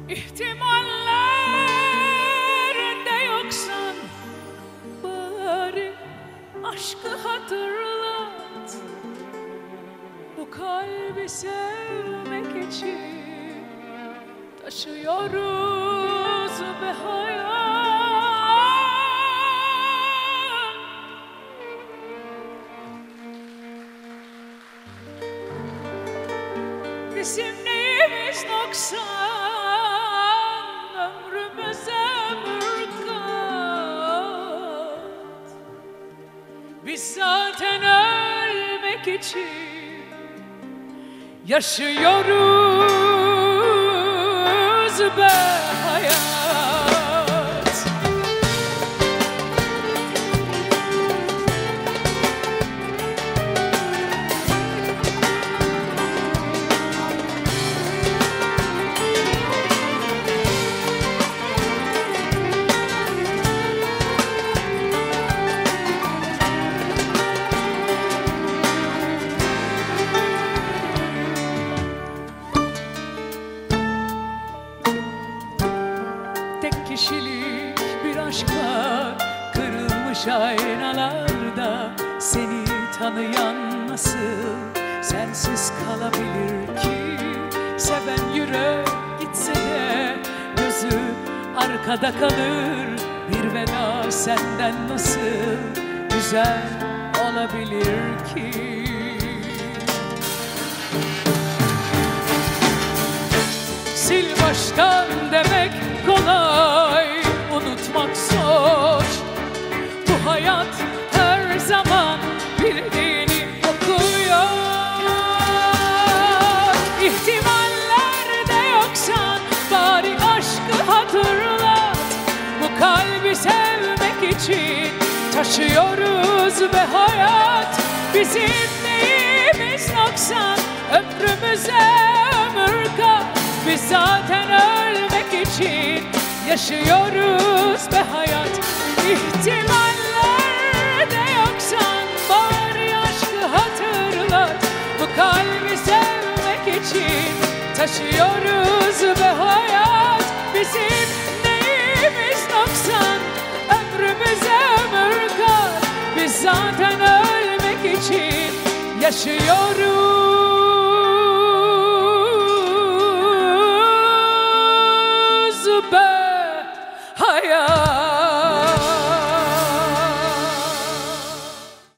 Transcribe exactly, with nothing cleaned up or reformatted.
İhtimallerde yoksan bari aşkı hatırlat. Bu kalbi sevmek için taşıyoruz be hayat. Bizim neyimiz noksan, ömrümüz ömür kat. Biz zaten ölmek için yaşıyoruz be hayat. Kişilik bir aşkla kırılmış aynalarda seni tanıyan nasıl sensiz kalabilir ki? Seven yürek gitse de gözü arkada kalır. Bir veda senden nasıl güzel olabilir ki? Sil baştan demek kolay, unutmak zor. Bu hayat her zaman bildiğini okuyor. İhtimallerde yoksan bari aşkı hatırlat. Bu kalbi sevmek için taşıyoruz be hayat. Bizim neyimiz noksan, ömrümüze ömür kat. Biz zaten ölmek için yaşıyoruz be hayat. İhtimallerde yoksan bari aşkı hatırlat. Bu kalbi sevmek için taşıyoruz be hayat. Bizim neyimiz noksan, ömrümüze ömür kat. Biz zaten ölmek için yaşıyoruz